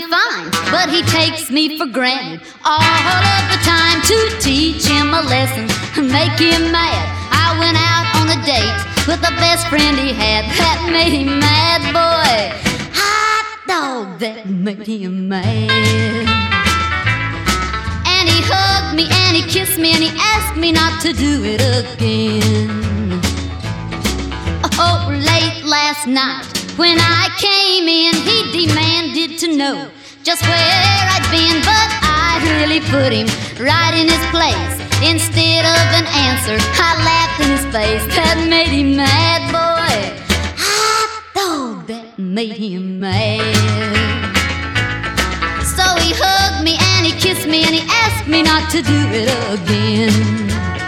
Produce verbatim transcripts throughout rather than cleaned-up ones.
fine, but he takes me for granted all of the time to teach him a lesson, make him mad. I went out on a date with the best friend he had. That made him mad, boy. Hot dog, that made him mad. And he hugged me and he kissed me and he asked me not to do it again. Oh, late last night when I came in, he demanded to know just where I'd been, but I really put him right in his place. Instead of an answer, I laughed in his face. That made him mad, boy. Hot dog, that made him mad. So he hugged me and he kissed me and he asked me not to do it again.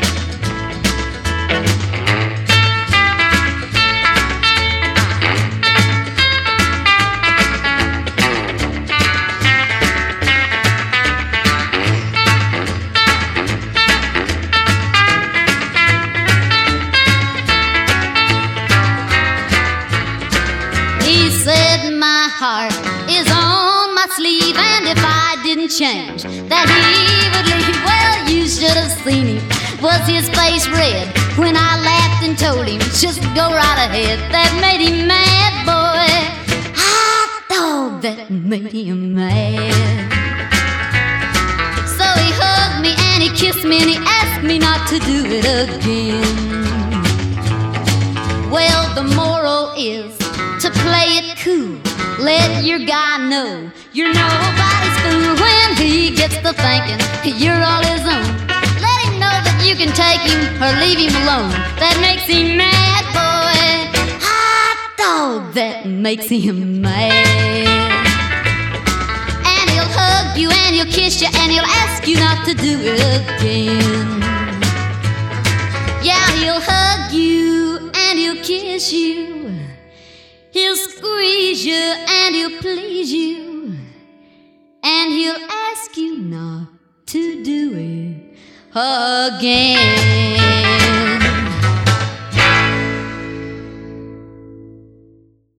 He said my heart is on my sleeve, and if I didn't change, that he would leave. Well, you should have seen him. Was his face red when I laughed and told him just go right ahead? That made him mad, boy. Hot dog, that made him mad. So he hugged me and he kissed me and he asked me not to do it again. Well, the moral is to play it cool. Let your guy know you're nobody's fool. When he gets to thinking you're all his own, let him know that you can take him or leave him alone. That makes him mad, boy. Hot dog, that makes him mad. And he'll hug you and he'll kiss you and he'll ask you not to do it again. Yeah, he'll hug you and he'll kiss you, he'll squeeze you and he'll please you, and he'll ask you not to do it again.